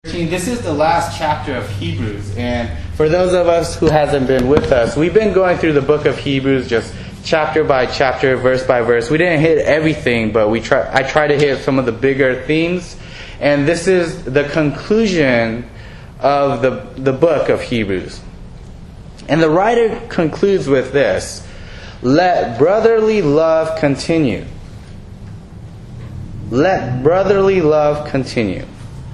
This is the last chapter of Hebrews, and for those of us who hasn't been with us, we've been going through the book of Hebrews just chapter by chapter, verse by verse. We didn't hit everything, but I try to hit some of the bigger themes, and this is the conclusion of the book of Hebrews. And the writer concludes with this: let brotherly love continue. Let brotherly love continue.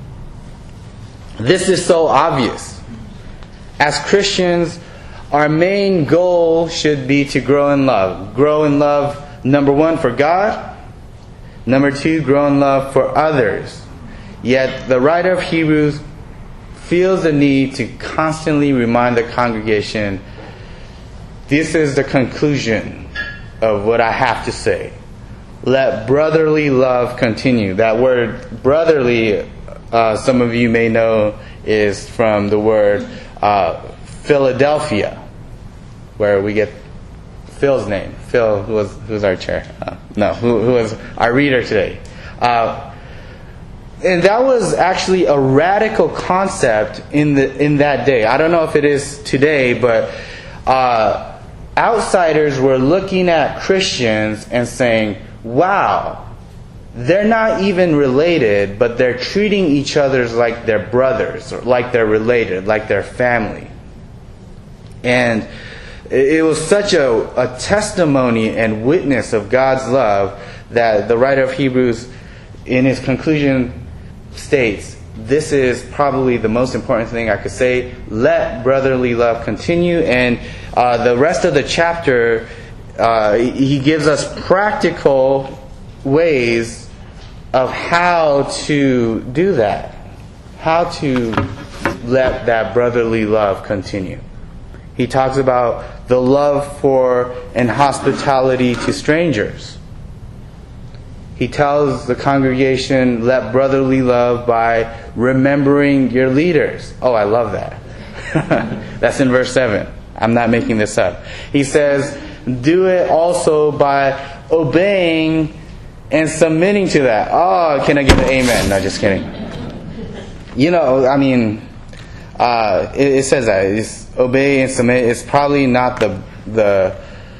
This is so obvious. As Christians, our main goal should be to grow in love. Grow in love, number one, for God. Number two, grow in love for others. Yet the writer of Hebrews feels the need to constantly remind the congregation, this is the conclusion of what I have to say. Let brotherly love continue. That word brotherly, some of you may know, is from the word Philadelphia, where we get Phil's name. Phil, who's our chair? Who was our reader today? And that was actually a radical concept in that day. I don't know if it is today, but outsiders were looking at Christians and saying, wow, they're not even related, but they're treating each other like they're brothers, or like they're related, like they're family. And it was such a testimony and witness of God's love that the writer of Hebrews, in his conclusion, states, this is probably the most important thing I could say. Let brotherly love continue. And the rest of the chapter, he gives us practical ways of how to do that. How to let that brotherly love continue. He talks about the love for and hospitality to strangers. He tells the congregation, let brotherly love by remembering your leaders. Oh, I love that. That's in verse 7. I'm not making this up. He says, do it also by obeying and submitting to that. Oh, can I get an amen? No, just kidding. You know, I mean, it says that. It's obey and submit. It's probably not the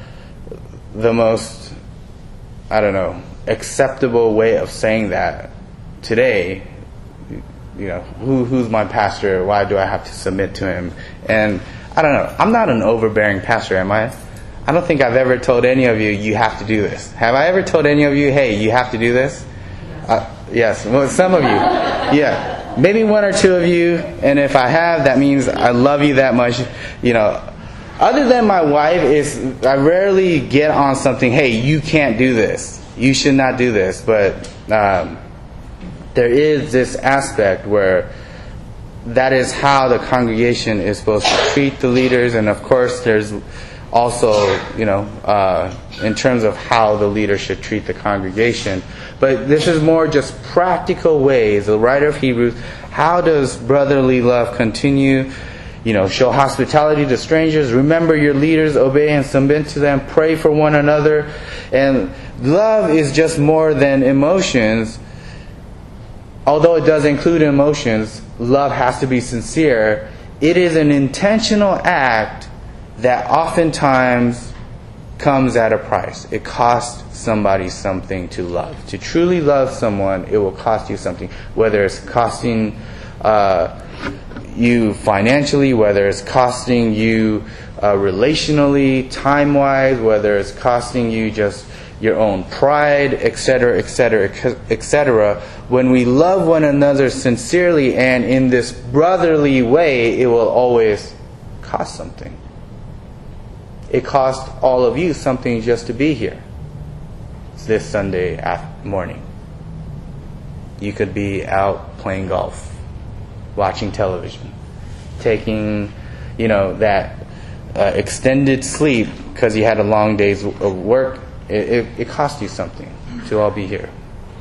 most, I don't know, acceptable way of saying that today. You know, who's my pastor? Why do I have to submit to him? And I don't know. I'm not an overbearing pastor, am I? I don't think I've ever told any of you, you have to do this. Have I ever told any of you, hey, you have to do this? Yes. Well, some of you. Yeah. Maybe one or two of you. And if I have, that means I love you that much. You know, other than my wife, I rarely get on something, hey, you can't do this. You should not do this. But there is this aspect where that is how the congregation is supposed to treat the leaders. And of course, there's also, you know, in terms of how the leader should treat the congregation. But this is more just practical ways. The writer of Hebrews, how does brotherly love continue? You know, show hospitality to strangers, remember your leaders, obey and submit to them, pray for one another. And love is just more than emotions. Although it does include emotions, love has to be sincere. It is an intentional act that oftentimes comes at a price. It costs somebody something to love. To truly love someone, it will cost you something. Whether it's costing you financially, whether it's costing you relationally, time-wise, whether it's costing you just your own pride, etc., etc., etc. When we love one another sincerely and in this brotherly way, it will always cost something. It cost all of you something just to be here this Sunday morning. You could be out playing golf, watching television, taking, you know, that extended sleep because you had a long day's of work. It cost you something to all be here.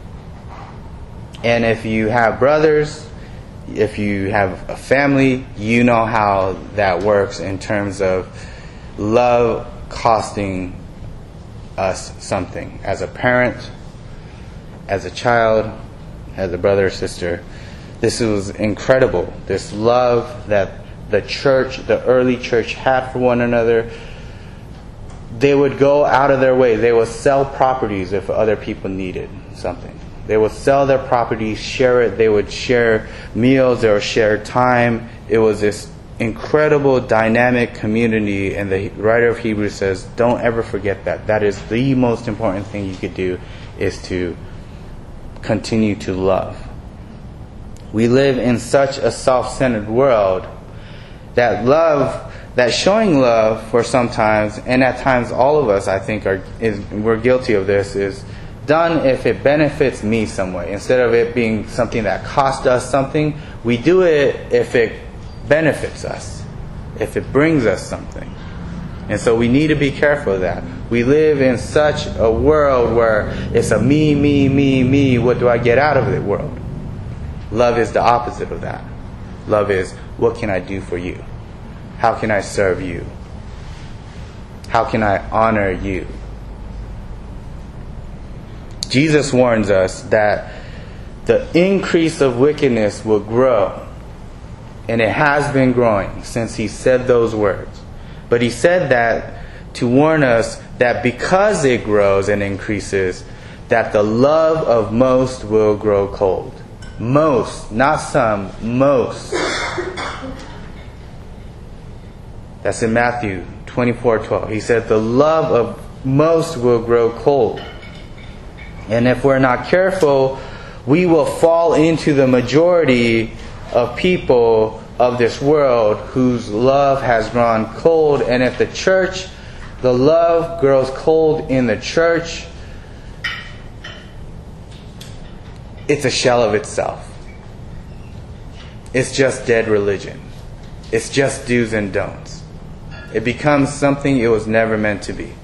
And if you have brothers, if you have a family, you know how that works in terms of love costing us something. As a parent, as a child, as a brother or sister, This was incredible. This love that the early church had for one another. They would go out of their way. They would sell properties if other people needed something. They would sell their properties, share it. They would share meals. They would share time. It was this incredible, dynamic community. And the writer of Hebrews says, don't ever forget that. That is the most important thing you could do, is to continue to love. We live in such a self-centered world that showing love for sometimes, and at times all of us, I think, we're guilty of this, is done if it benefits me some way. Instead of it being something that costs us something, we do it if it benefits us, if it brings us something. And so we need to be careful of that. We live in such a world where it's a me, me, me, me. What do I get out of the world? Love is the opposite of that. Love is, what can I do for you? How can I serve you? How can I honor you? Jesus warns us that the increase of wickedness will grow. And it has been growing since he said those words. But he said that to warn us that because it grows and increases, that the love of most will grow cold. Most, not some, most. That's in Matthew 24:12. He said the love of most will grow cold. And if we're not careful, we will fall into the majority of people of this world whose love has grown cold. And if the love grows cold in the church, it's a shell of itself. It's just dead religion. It's just do's and don'ts. It becomes something it was never meant to be.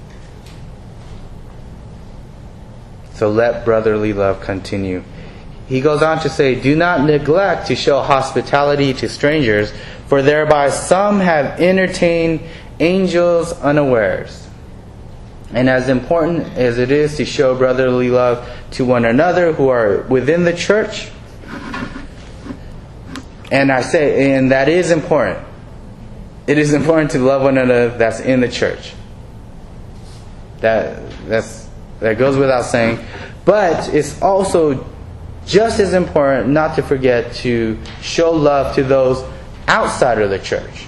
So let brotherly love continue. He goes on to say, do not neglect to show hospitality to strangers, for thereby some have entertained angels unawares. And as important as it is to show brotherly love to one another who are within the church, and that is important. It is important to love one another that's in the church. That goes without saying. But it's also just as important not to forget to show love to those outside of the church.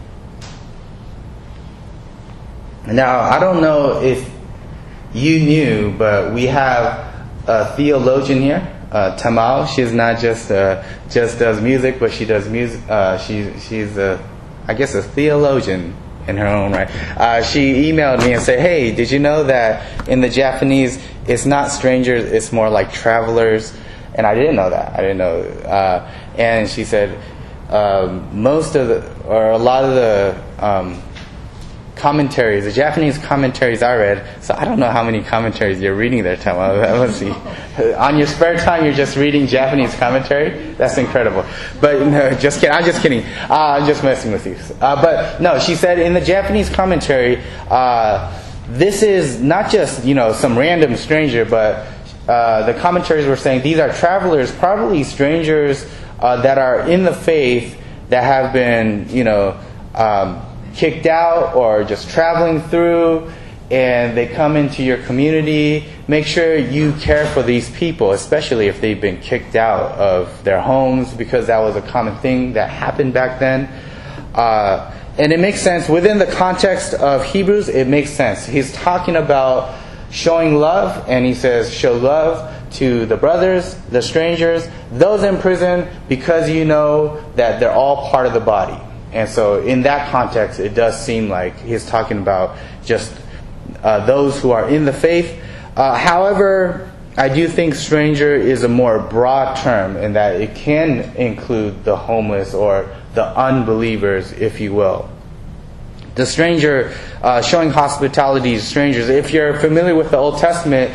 Now, I don't know if you knew, but we have a theologian here, Tamal. She's not just does music, but she does music. She's I guess a theologian in her own right. She emailed me and said, "Hey, did you know that in the Japanese, it's not strangers, it's more like travelers?" And I didn't know that. I didn't know. And she said, a lot of the commentaries, the Japanese commentaries I read. So I don't know how many commentaries you're reading there, Tama. Let's see. On your spare time, you're just reading Japanese commentary? That's incredible. But no, just kidding. I'm just kidding. I'm just messing with you. But no, she said in the Japanese commentary, this is not just some random stranger, but the commentaries were saying these are travelers, probably strangers that are in the faith that have been kicked out or just traveling through, and they come into your community. Make sure you care for these people, especially if they've been kicked out of their homes, because that was a common thing that happened back then. And it makes sense within the context of Hebrews. It makes sense. He's talking about showing love, and he says show love to the brothers, the strangers, those in prison, because you know that they're all part of the body. And so in that context, it does seem like he's talking about just those who are in the faith. However, I do think stranger is a more broad term in that it can include the homeless or the unbelievers, if you will. The stranger, showing hospitality to strangers. If you're familiar with the Old Testament,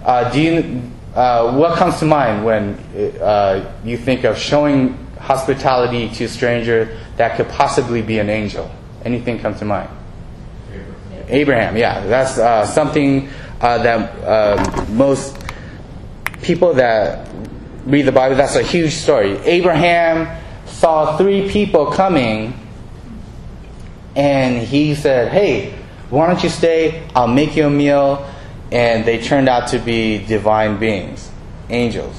what comes to mind when you think of showing hospitality to a stranger that could possibly be an angel? Anything come to mind? Abraham, yeah. That's something that most people that read the Bible, that's a huge story. Abraham saw 3 people coming, and he said, hey, why don't you stay? I'll make you a meal. And they turned out to be divine beings, angels.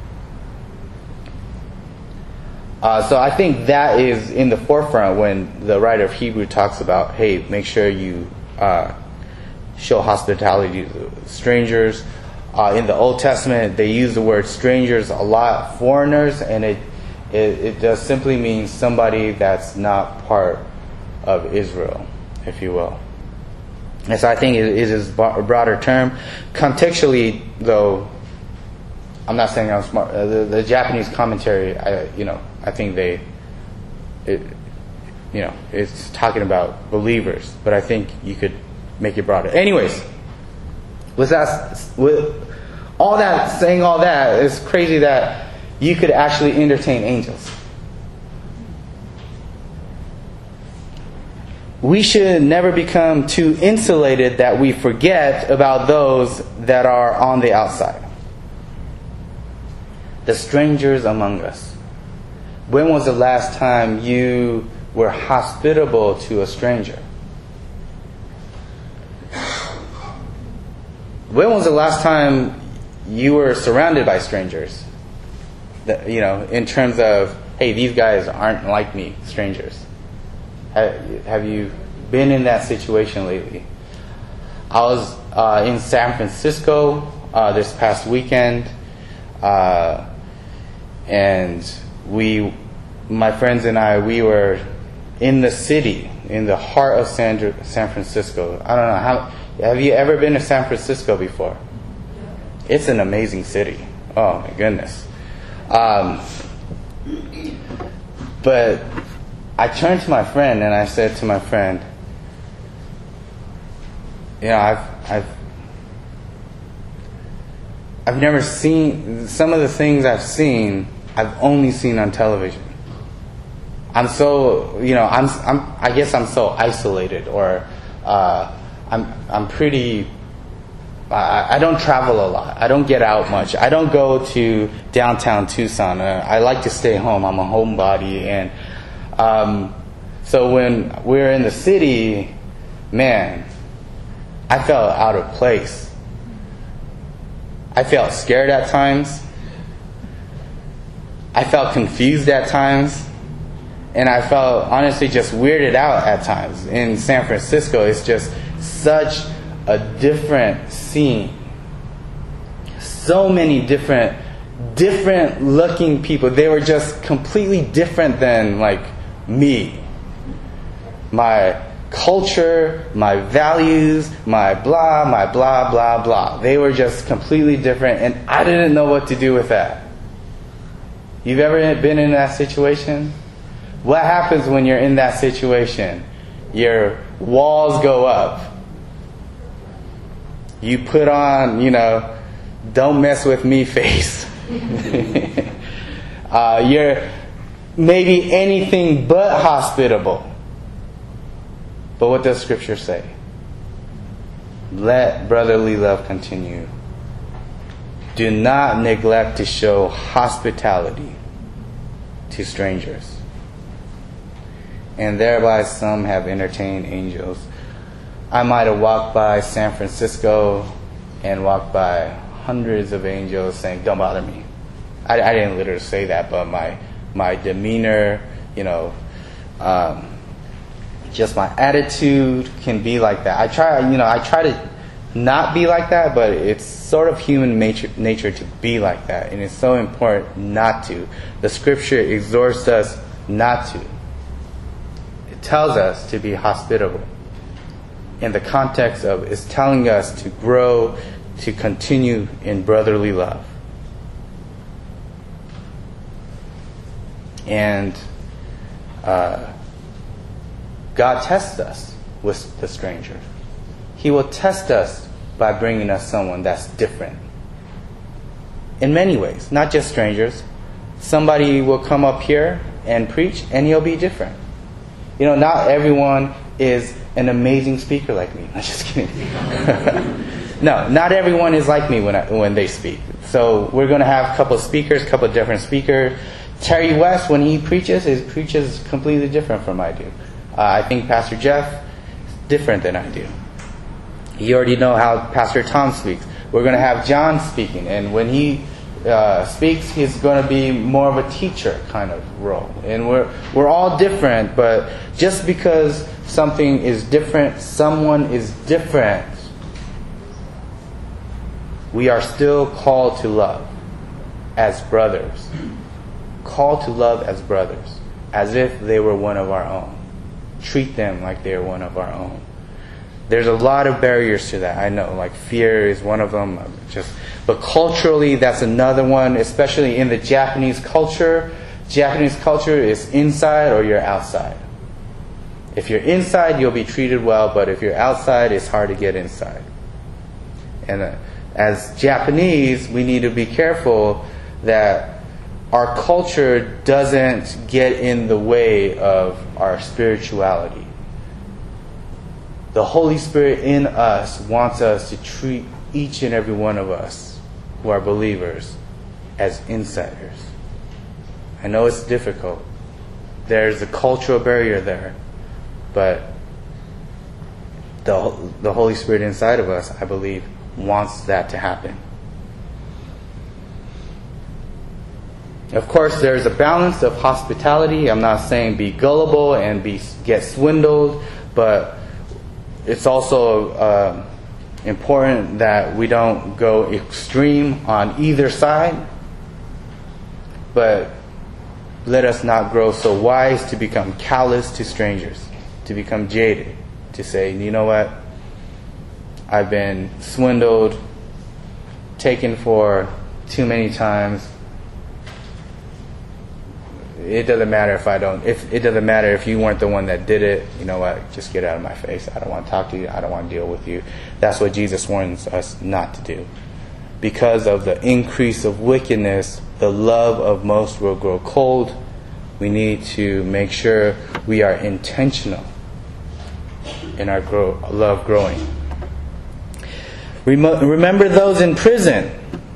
So I think that is in the forefront when the writer of Hebrew talks about, hey, make sure you show hospitality to strangers. In the Old Testament, they use the word strangers a lot, foreigners, and it does simply mean somebody that's not part of Israel, if you will. And so I think it is a broader term. Contextually, though, I'm not saying I'm smart. The Japanese commentary, I think it's talking about believers, but I think you could make it broader. Anyways, with all that, saying all that, it's crazy that you could actually entertain angels. We should never become too insulated that we forget about those that are on the outside. The strangers among us. When was the last time you were hospitable to a stranger? When was the last time you were surrounded by strangers? In terms of, hey, these guys aren't like me, strangers. Have you been in that situation lately? I was in San Francisco this past weekend, and my friends and I, we were in the city, in the heart of San Francisco. I don't know, have you ever been to San Francisco before? It's an amazing city. Oh my goodness. But I turned to my friend and I said to my friend, I've never seen some of the things I've seen. I've only seen on television. I'm so, I guess I'm so isolated, or I'm pretty. I don't travel a lot. I don't get out much. I don't go to downtown Tucson. I like to stay home. I'm a homebody, and so when we're in the city, man, I felt out of place. I felt scared at times. I felt confused at times. And I felt honestly just weirded out at times. In San Francisco, it's just such a different scene. So many different looking people. They were just completely different than me. My culture, my values, my blah, blah, blah. They were just completely different, and I didn't know what to do with that. You've ever been in that situation? What happens when you're in that situation? Your walls go up. You put on, don't mess with me face. You're maybe anything but hospitable. But what does Scripture say? Let brotherly love continue. Do not neglect to show hospitality to strangers. And thereby some have entertained angels. I might have walked by San Francisco and walked by hundreds of angels saying, don't bother me. I didn't literally say that, but my demeanor, just my attitude can be like that. I try to not be like that, but it's sort of human nature to be like that. And it's so important not to. The Scripture exhorts us not to. It tells us to be hospitable. In the context of it's telling us to grow, to continue in brotherly love. And God tests us with the stranger. He will test us by bringing us someone that's different. In many ways, not just strangers. Somebody will come up here and preach, and he'll be different. Not everyone is an amazing speaker like me. I'm just kidding. No, not everyone is like me when they speak. So we're going to have a couple of speakers, a couple of different speakers. Terry West, when he preaches completely different from I do. I think Pastor Jeff is different than I do. You already know how Pastor Tom speaks. We're going to have John speaking, and when he speaks, he's going to be more of a teacher kind of role. And we're all different, but just because something is different, someone is different, we are still called to love as brothers. Called to love as brothers, as if they were one of our own. Treat them like they are one of our own. There's a lot of barriers to that. I know, like fear is one of them. But culturally, that's another one, especially in the Japanese culture. Japanese culture is inside or you're outside. If you're inside, you'll be treated well, but if you're outside, it's hard to get inside. And as Japanese, we need to be careful that our culture doesn't get in the way of our spirituality. The Holy Spirit in us wants us to treat each and every one of us who are believers as insiders. I know it's difficult. There's a cultural barrier there. But the Holy Spirit inside of us, I believe, wants that to happen. Of course, there's a balance of hospitality. I'm not saying be gullible and get swindled, but it's also important that we don't go extreme on either side. But let us not grow so wise to become callous to strangers, to become jaded, to say, you know what, I've been swindled, taken for too many times. It doesn't matter it doesn't matter if you weren't the one that did it. You know what? Just get out of my face. I don't want to talk to you. I don't want to deal with you. That's what Jesus warns us not to do. Because of the increase of wickedness, the love of most will grow cold. We need to make sure we are intentional in our love growing. Remember those in prison.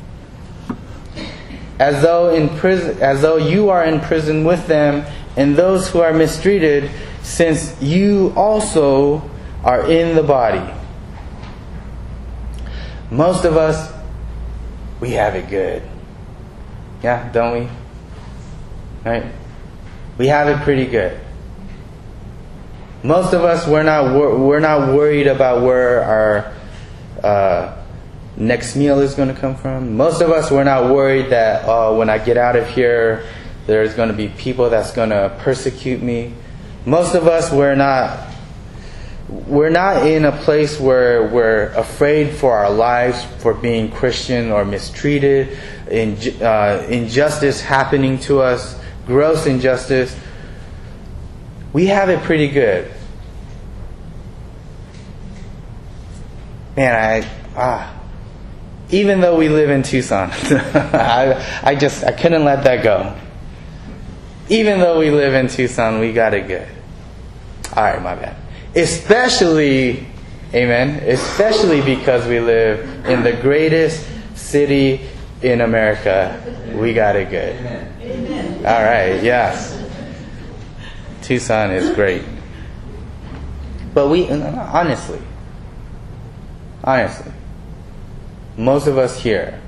As though you are in prison with them, and those who are mistreated, since you also are in the body. Most of us, we have it good. Yeah, don't we? Right? We have it pretty good. Most of us, we're not worried about where our next meal is going to come from. Most of us, we're not worried that when I get out of here, there's going to be people that's going to persecute me. Most of us, we're not in a place where we're afraid for our lives for being Christian or mistreated, injustice happening to us, gross injustice. We have it pretty good. Man, even though we live in Tucson, I couldn't let that go. Even though we live in Tucson, we got it good. Alright, my bad. Especially because we live in the greatest city in America, we got it good. Amen. Alright, yes. Tucson is great. But honestly, most of us here,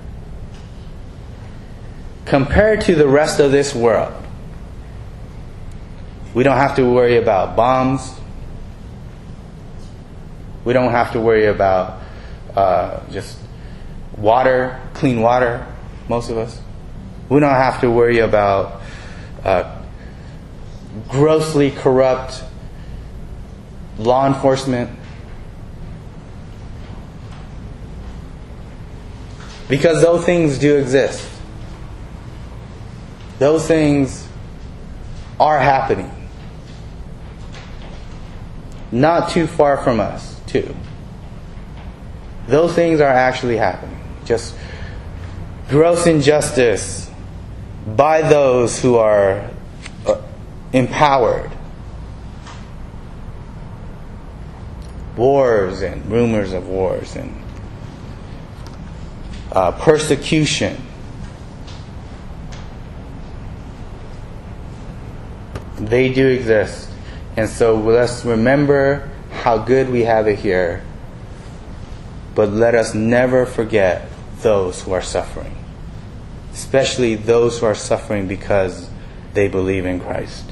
compared to the rest of this world, we don't have to worry about bombs. We don't have to worry about just water, clean water, most of us. We don't have to worry about grossly corrupt law enforcement. Because those things do exist. Those things are happening. Not too far from us, too. Those things are actually happening. Just gross injustice by those who are empowered. Wars and rumors of wars and persecution. They do exist. And so let's remember how good we have it here. But let us never forget those who are suffering. Especially those who are suffering because they believe in Christ.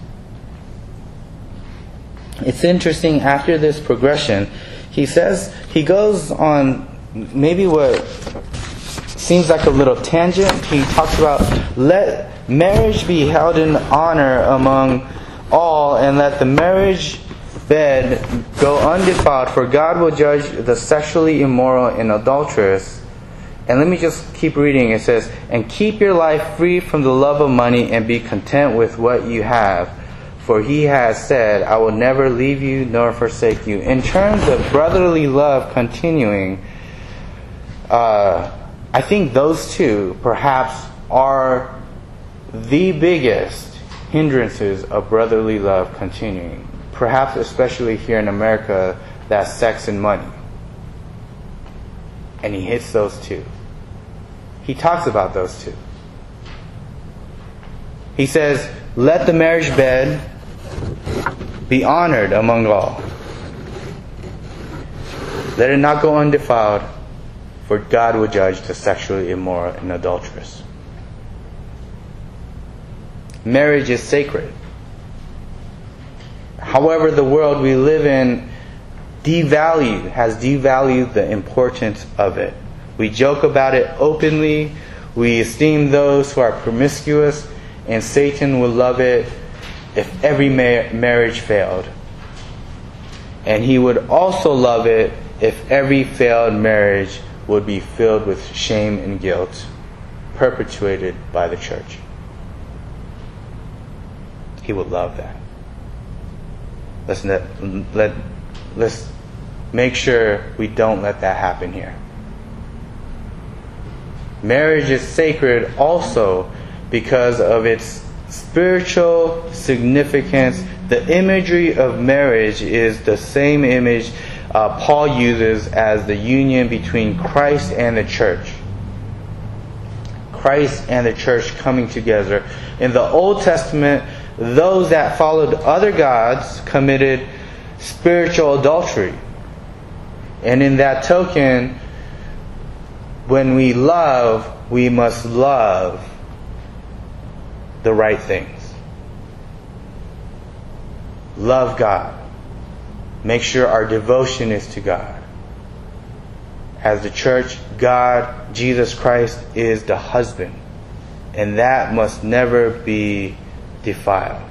It's interesting, after this progression, he goes on maybe what seems like a little tangent. He talks about, let marriage be held in honor among all, and let the marriage bed go undefiled, for God will judge the sexually immoral and adulterous. And let me just keep reading. It says, and keep your life free from the love of money, and be content with what you have. For he has said, I will never leave you nor forsake you. In terms of brotherly love continuing, I think those two perhaps are the biggest hindrances of brotherly love continuing. Perhaps especially here in America, that's sex and money. And he hits those two. He talks about those two. He says, let the marriage bed be honored among all. Let it not go undefiled, for God will judge the sexually immoral and adulterous. Marriage is sacred. However, the world we live in has devalued the importance of it. We joke about it openly. We esteem those who are promiscuous, and Satan will love it if every marriage failed. And he would also love it if every failed marriage would be filled with shame and guilt perpetuated by the church. He would love that. Let's make sure we don't let that happen here. Marriage is sacred also because of its spiritual significance. The imagery of marriage is the same image Paul uses as the union between Christ and the church. Christ and the church coming together. In the Old Testament, those that followed other gods committed spiritual adultery. And in that token, when we love, we must love the right things. Love God. Make sure our devotion is to God. As the church, God, Jesus Christ, is the husband. And that must never be defiled.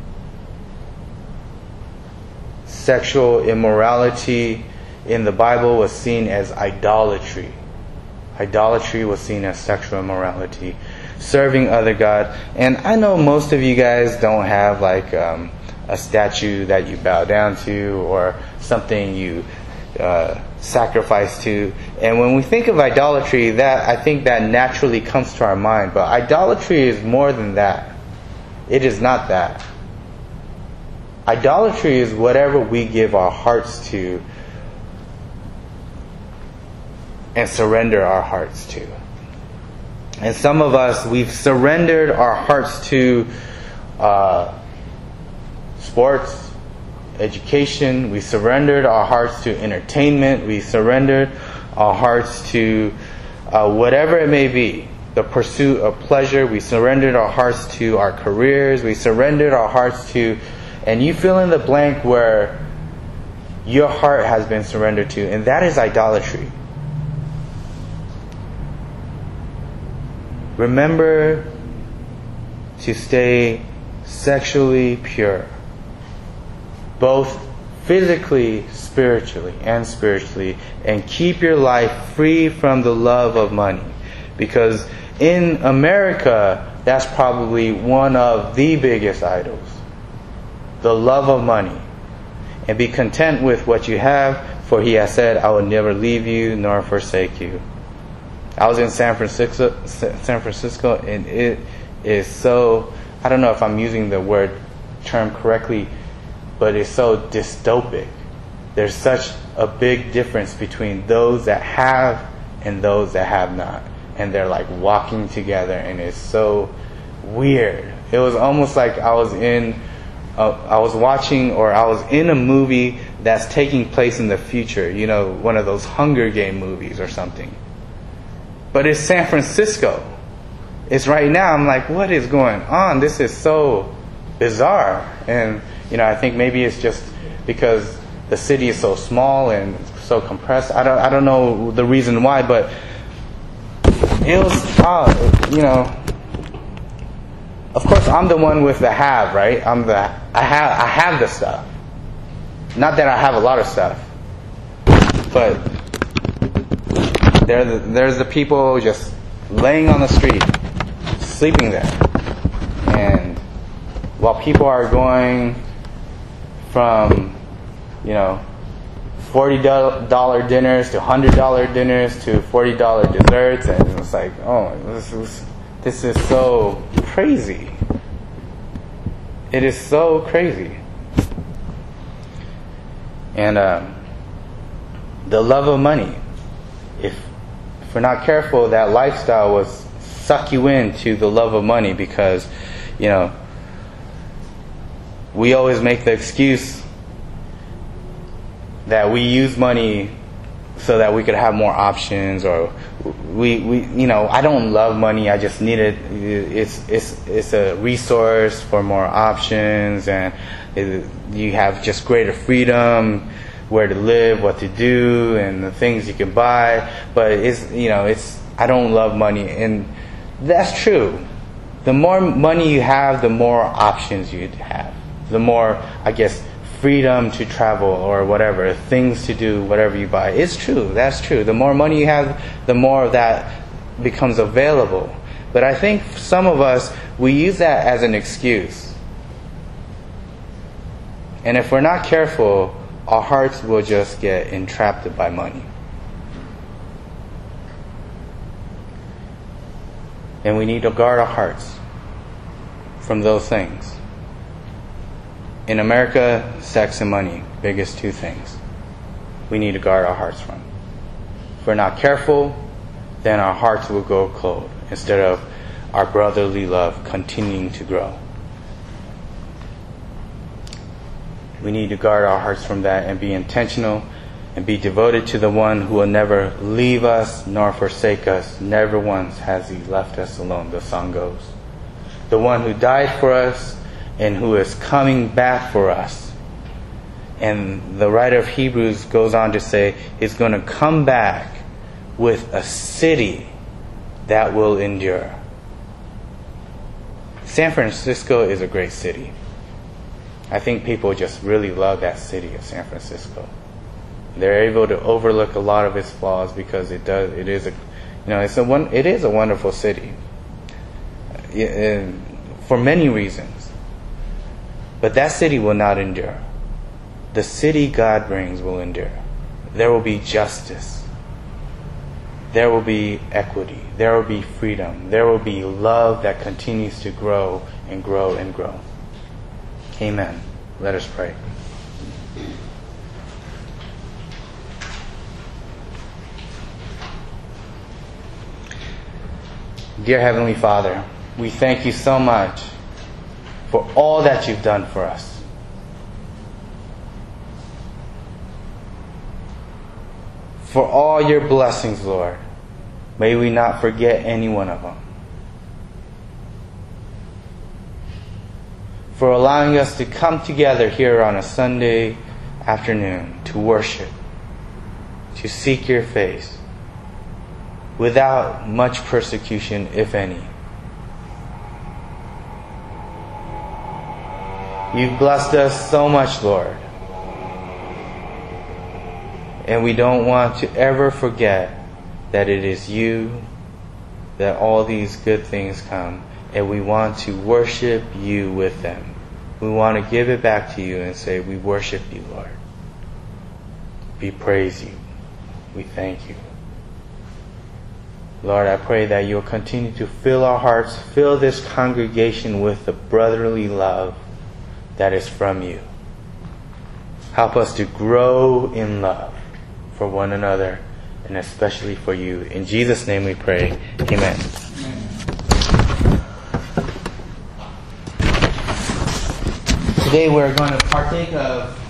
Sexual immorality in the Bible was seen as idolatry. Idolatry was seen as sexual immorality. Serving other gods. And I know most of you guys don't have like a statue that you bow down to or something you sacrifice to. And when we think of idolatry, that I think that naturally comes to our mind. But idolatry is more than that. It is not that. Idolatry is whatever we give our hearts to and surrender our hearts to. And some of us, we've surrendered our hearts to sports, education. We surrendered our hearts to entertainment. We surrendered our hearts to whatever it may be. The pursuit of pleasure. We surrendered our hearts to our careers. We surrendered our hearts to, and you fill in the blank where your heart has been surrendered to, and that is idolatry. Remember to stay sexually pure, both physically, spiritually, and keep your life free from the love of money. Because in America, that's probably one of the biggest idols. The love of money. And be content with what you have, for he has said, I will never leave you nor forsake you. I was in San Francisco, and it is so, I don't know if I'm using the term correctly, but it's so dystopic. There's such a big difference between those that have and those that have not. and they're like walking together, and it's so weird. It was almost like I was in a movie that's taking place in the future, one of those Hunger Game movies or something. But it's San Francisco. It's right now. I'm like, what is going on? This is so bizarre. And, I think maybe it's just because the city is so small and so compressed. I don't know the reason why, but it was, of course, I'm the one with the have, right? I have the stuff. Not that I have a lot of stuff, but there's the people just laying on the street, sleeping there, and while people are going from, $40 dinners to $100 dinners to $40 desserts, and it's like, oh, this is so crazy. It is so crazy. And the love of money. If we're not careful, that lifestyle will suck you into the love of money, because, we always make the excuse that we use money so that we could have more options, or I don't love money, I just need it. It's a resource for more options, and you have just greater freedom, where to live, what to do, and the things you can buy. But I don't love money, and that's true. The more money you have, the more options you have. The more, I guess, freedom to travel or whatever, things to do, whatever you buy. It's true. That's true. The more money you have, the more of that becomes available. But I think some of us, we use that as an excuse. And if we're not careful, our hearts will just get entrapped by money. And we need to guard our hearts from those things. In America, sex and money, biggest two things we need to guard our hearts from. If we're not careful, then our hearts will go cold instead of our brotherly love continuing to grow. We need to guard our hearts from that and be intentional and be devoted to the one who will never leave us nor forsake us. Never once has he left us alone, the song goes. The one who died for us and who is coming back for us. And the writer of Hebrews goes on to say he's going to come back with a city that will endure. San Francisco is a great city. I think people just really love that city of San Francisco. They're able to overlook a lot of its flaws because it is a wonderful city for many reasons. But that city will not endure. The city God brings will endure. There will be justice. There will be equity. There will be freedom. There will be love that continues to grow and grow and grow. Amen. Let us pray. Dear Heavenly Father, we thank you so much for all that you've done for us. For all your blessings, Lord. May we not forget any one of them. For allowing us to come together here on a Sunday afternoon to worship, to seek your face, without much persecution, if any. You've blessed us so much, Lord. And we don't want to ever forget that it is you that all these good things come. And we want to worship you with them. We want to give it back to you and say, we worship you, Lord. We praise you. We thank you. Lord, I pray that you'll continue to fill our hearts, fill this congregation with the brotherly love that is from you. Help us to grow in love for one another and especially for you. In Jesus' name we pray. Amen. Today we're going to partake of